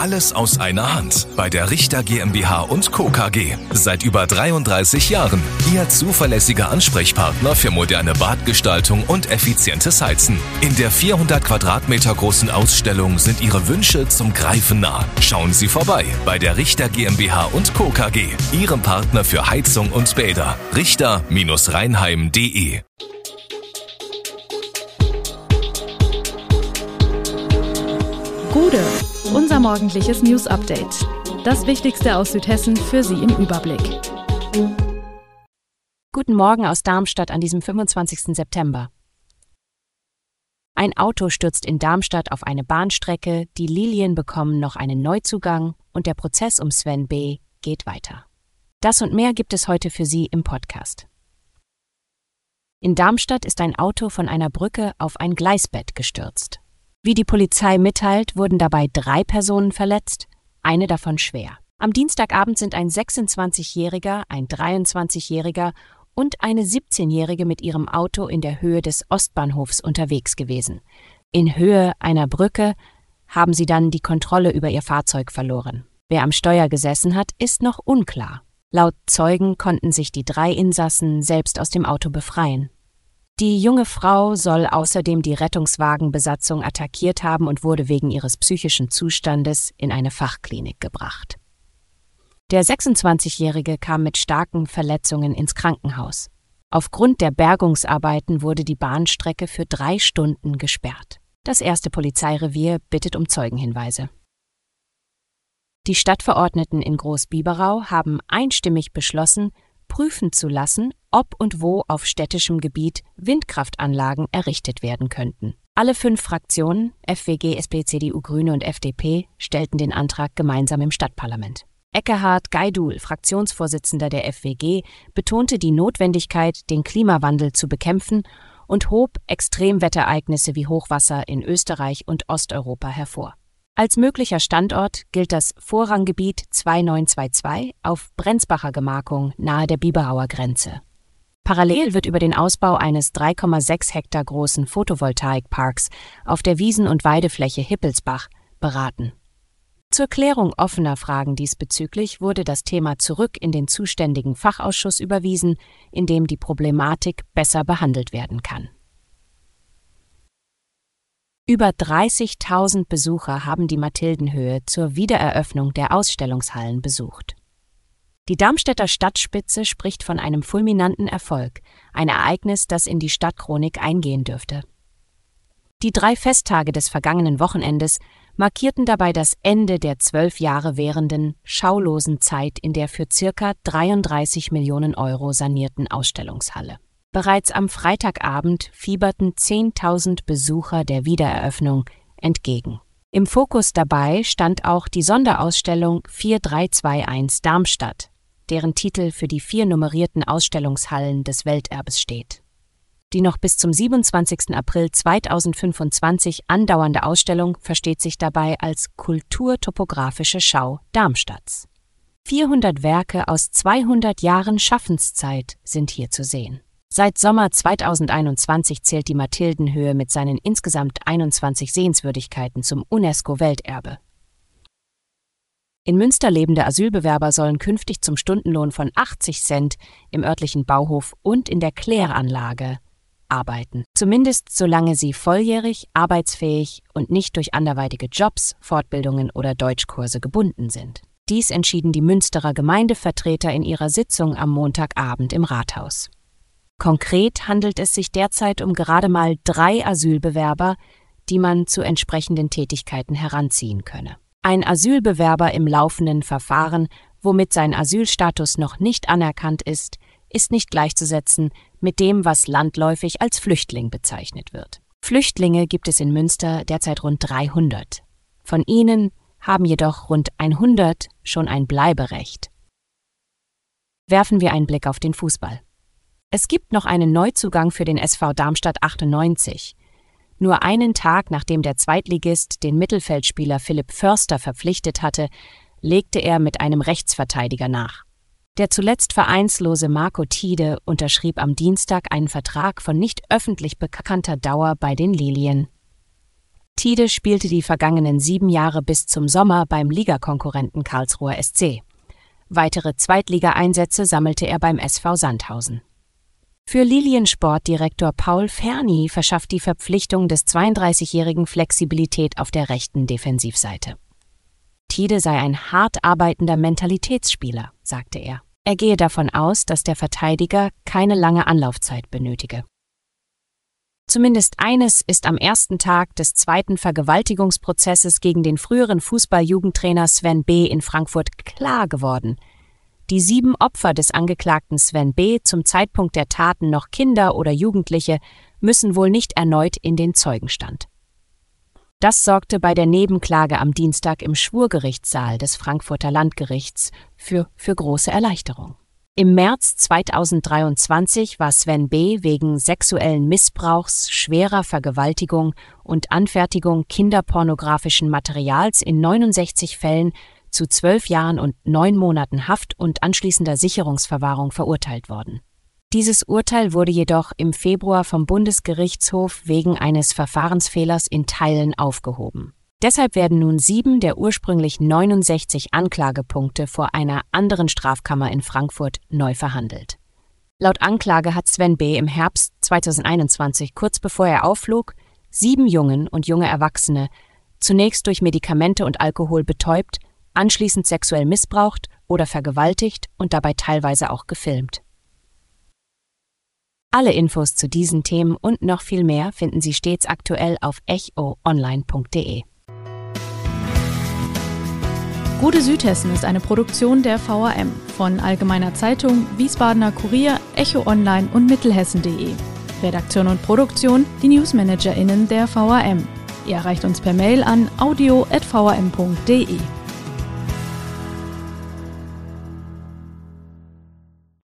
Alles aus einer Hand bei der Richter GmbH und Co. KG. Seit über 33 Jahren Ihr zuverlässiger Ansprechpartner für moderne Badgestaltung und effizientes Heizen. In der 400 Quadratmeter großen Ausstellung sind Ihre Wünsche zum Greifen nah. Schauen Sie vorbei bei der Richter GmbH und Co. KG, Ihrem Partner für Heizung und Bäder. Richter-Rheinheim.de. Gude, unser morgendliches News-Update. Das Wichtigste aus Südhessen für Sie im Überblick. Guten Morgen aus Darmstadt an diesem 25. September. Ein Auto stürzt in Darmstadt auf eine Bahnstrecke, die Lilien bekommen noch einen Neuzugang und der Prozess um Sven B. geht weiter. Das und mehr gibt es heute für Sie im Podcast. In Darmstadt ist ein Auto von einer Brücke auf ein Gleisbett gestürzt. Wie die Polizei mitteilt, wurden dabei 3 Personen verletzt, eine davon schwer. Am Dienstagabend sind ein 26-Jähriger, ein 23-Jähriger und eine 17-Jährige mit ihrem Auto in der Höhe des Ostbahnhofs unterwegs gewesen. In Höhe einer Brücke haben sie dann die Kontrolle über ihr Fahrzeug verloren. Wer am Steuer gesessen hat, ist noch unklar. Laut Zeugen konnten sich die 3 Insassen selbst aus dem Auto befreien. Die junge Frau soll außerdem die Rettungswagenbesatzung attackiert haben und wurde wegen ihres psychischen Zustandes in eine Fachklinik gebracht. Der 26-Jährige kam mit starken Verletzungen ins Krankenhaus. Aufgrund der Bergungsarbeiten wurde die Bahnstrecke für 3 Stunden gesperrt. Das 1. Polizeirevier bittet um Zeugenhinweise. Die Stadtverordneten in Großbiberau haben einstimmig beschlossen, prüfen zu lassen, ob und wo auf städtischem Gebiet Windkraftanlagen errichtet werden könnten. Alle 5 Fraktionen, FWG, SP, CDU, Grüne und FDP, stellten den Antrag gemeinsam im Stadtparlament. Ekkehard Gaidul, Fraktionsvorsitzender der FWG, betonte die Notwendigkeit, den Klimawandel zu bekämpfen und hob Extremwetterereignisse wie Hochwasser in Österreich und Osteuropa hervor. Als möglicher Standort gilt das Vorranggebiet 2922 auf Brenzbacher Gemarkung nahe der Biberauer Grenze. Parallel wird über den Ausbau eines 3,6 Hektar großen Photovoltaikparks auf der Wiesen- und Weidefläche Hippelsbach beraten. Zur Klärung offener Fragen diesbezüglich wurde das Thema zurück in den zuständigen Fachausschuss überwiesen, in dem die Problematik besser behandelt werden kann. Über 30.000 Besucher haben die Mathildenhöhe zur Wiedereröffnung der Ausstellungshallen besucht. Die Darmstädter Stadtspitze spricht von einem fulminanten Erfolg, ein Ereignis, das in die Stadtchronik eingehen dürfte. Die 3 Festtage des vergangenen Wochenendes markierten dabei das Ende der 12 Jahre währenden, schaulosen Zeit in der für ca. 33 Millionen Euro sanierten Ausstellungshalle. Bereits am Freitagabend fieberten 10.000 Besucher der Wiedereröffnung entgegen. Im Fokus dabei stand auch die Sonderausstellung 4321 Darmstadt, deren Titel für die 4 nummerierten Ausstellungshallen des Welterbes steht. Die noch bis zum 27. April 2025 andauernde Ausstellung versteht sich dabei als kulturtopografische Schau Darmstadts. 400 Werke aus 200 Jahren Schaffenszeit sind hier zu sehen. Seit Sommer 2021 zählt die Mathildenhöhe mit seinen insgesamt 21 Sehenswürdigkeiten zum UNESCO-Welterbe. In Münster lebende Asylbewerber sollen künftig zum Stundenlohn von 80 Cent im örtlichen Bauhof und in der Kläranlage arbeiten. Zumindest solange sie volljährig, arbeitsfähig und nicht durch anderweitige Jobs, Fortbildungen oder Deutschkurse gebunden sind. Dies entschieden die Münsterer Gemeindevertreter in ihrer Sitzung am Montagabend im Rathaus. Konkret handelt es sich derzeit um gerade mal 3 Asylbewerber, die man zu entsprechenden Tätigkeiten heranziehen könne. Ein Asylbewerber im laufenden Verfahren, womit sein Asylstatus noch nicht anerkannt ist nicht gleichzusetzen mit dem, was landläufig als Flüchtling bezeichnet wird. Flüchtlinge gibt es in Münster derzeit rund 300. Von ihnen haben jedoch rund 100 schon ein Bleiberecht. Werfen wir einen Blick auf den Fußball. Es gibt noch einen Neuzugang für den SV Darmstadt 98. Nur einen Tag nachdem der Zweitligist den Mittelfeldspieler Philipp Förster verpflichtet hatte, legte er mit einem Rechtsverteidiger nach. Der zuletzt vereinslose Marco Tiede unterschrieb am Dienstag einen Vertrag von nicht öffentlich bekannter Dauer bei den Lilien. Thiede spielte die vergangenen 7 Jahre bis zum Sommer beim Ligakonkurrenten Karlsruher SC. Weitere Zweitligaeinsätze sammelte er beim SV Sandhausen. Für Liliensportdirektor Paul Ferny verschafft die Verpflichtung des 32-Jährigen Flexibilität auf der rechten Defensivseite. Thiede sei ein hart arbeitender Mentalitätsspieler, sagte er. Er gehe davon aus, dass der Verteidiger keine lange Anlaufzeit benötige. Zumindest eines ist am ersten Tag des zweiten Vergewaltigungsprozesses gegen den früheren Fußball-Jugendtrainer Sven B. in Frankfurt klar geworden. Die 7 Opfer des Angeklagten Sven B., zum Zeitpunkt der Taten noch Kinder oder Jugendliche, müssen wohl nicht erneut in den Zeugenstand. Das sorgte bei der Nebenklage am Dienstag im Schwurgerichtssaal des Frankfurter Landgerichts für große Erleichterung. Im März 2023 war Sven B. wegen sexuellen Missbrauchs, schwerer Vergewaltigung und Anfertigung kinderpornografischen Materials in 69 Fällen zu 12 Jahren und 9 Monaten Haft und anschließender Sicherungsverwahrung verurteilt worden. Dieses Urteil wurde jedoch im Februar vom Bundesgerichtshof wegen eines Verfahrensfehlers in Teilen aufgehoben. Deshalb werden nun 7 der ursprünglich 69 Anklagepunkte vor einer anderen Strafkammer in Frankfurt neu verhandelt. Laut Anklage hat Sven B. im Herbst 2021, kurz bevor er aufflog, 7 Jungen und junge Erwachsene zunächst durch Medikamente und Alkohol betäubt, anschließend sexuell missbraucht oder vergewaltigt und dabei teilweise auch gefilmt. Alle Infos zu diesen Themen und noch viel mehr finden Sie stets aktuell auf echoonline.de. Gute Südhessen ist eine Produktion der VRM von Allgemeiner Zeitung, Wiesbadener Kurier, Echo Online und Mittelhessen.de. Redaktion und Produktion die NewsmanagerInnen der VRM. Ihr erreicht uns per Mail an audio@vrm.de.